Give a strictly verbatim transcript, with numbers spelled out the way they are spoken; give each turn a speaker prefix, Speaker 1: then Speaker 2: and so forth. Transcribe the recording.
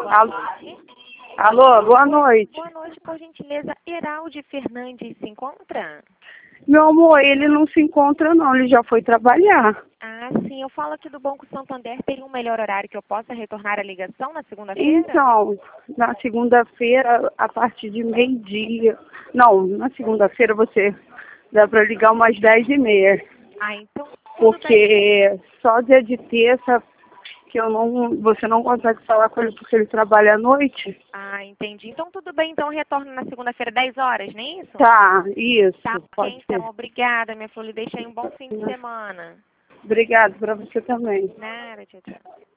Speaker 1: Alô, alô, boa noite.
Speaker 2: Boa noite, por gentileza. Heraldi Fernandes se encontra?
Speaker 1: Meu amor, ele não se encontra não, ele já foi trabalhar.
Speaker 2: Ah, sim, eu falo aqui do Banco Santander. Teria um melhor horário que eu possa retornar a ligação na segunda-feira?
Speaker 1: Então, na segunda-feira, a partir de meio-dia. Não, na segunda-feira você dá para ligar umas dez e meia.
Speaker 2: Ah, então tudo bem.
Speaker 1: Porque só dia de terça que eu não, você não consegue falar com ele porque ele trabalha à noite.
Speaker 2: Ah, entendi. Então tudo bem, então eu retorno na segunda-feira, dez horas, não é isso?
Speaker 1: Tá, isso,
Speaker 2: Tá, ok,
Speaker 1: pode ser.
Speaker 2: então. Obrigada, minha flor. Lhe deixei um bom fim de semana.
Speaker 1: Obrigado para você também.
Speaker 2: Nada, tchau, tchau.